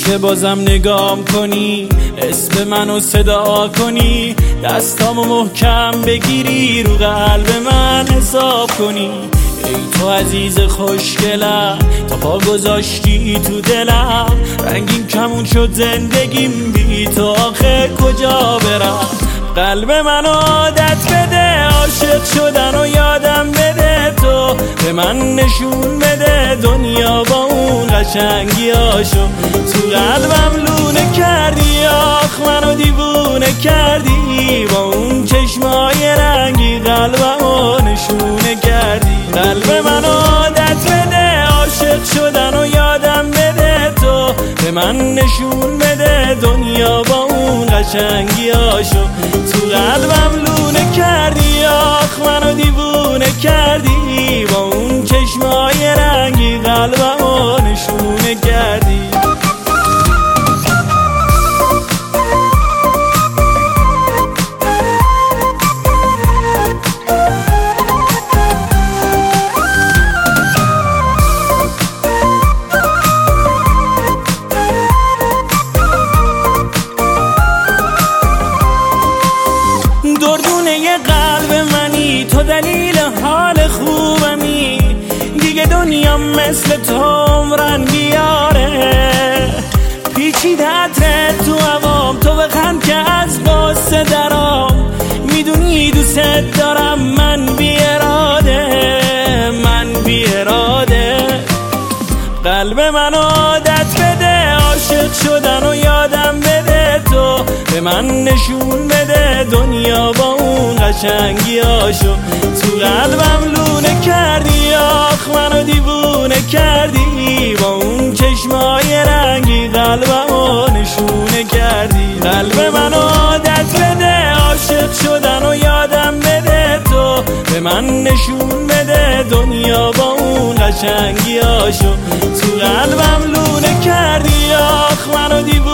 که بازم نگام کنی، اسم منو صدا کنی، دستامو محکم بگیری، رو قلب من حساب کنی. ای تو عزیز خوشگلم، تا پا گذاشتی تو دلم، رنگین کمون شد زندگیم، بی تو آخه کجا برم؟ قلب من عادت بده، عاشق شدن و یادم بده، تو به من نشون بده دنیا با اون قشنگیاشو. تو قلبم لونه کردی، آخ منو دیوونه کردی، با اون چشمای رنگی قلبمو نشونه کردی. قلب من عادت بده، عاشق شدن و یادم بده، تو به من نشون بده دنیا با اون قشنگیاشو. تو قلبم لونه کردی، آخ منو دیوونه کردی، با اون چشمای رنگی قلبمو نشونه کردی. دردونه قلب منی، تو دلیل حال خوبمی، دیگه دنیا مثل تو عمرن بیاره. پیچیده عطرت تو هوام، تو بخند که از قصه درام، میدونی دوست دارم من بی اراده. قلب من عادت بده، عاشق شدن و یادم بده، تو به من نشون بده دنیا با اون قشنگیاشو. تو قلبم لونه کردی، آخ منو دیوونه کردی، با اون چشمای رنگی قلبمو نشونه کردی. قلب من عادت بده، عاشق شدن و یادم بده، تو به من نشون بده دنیا با اون قشنگیاشو. تو قلبم لونه کردی، آخ منو دیوونه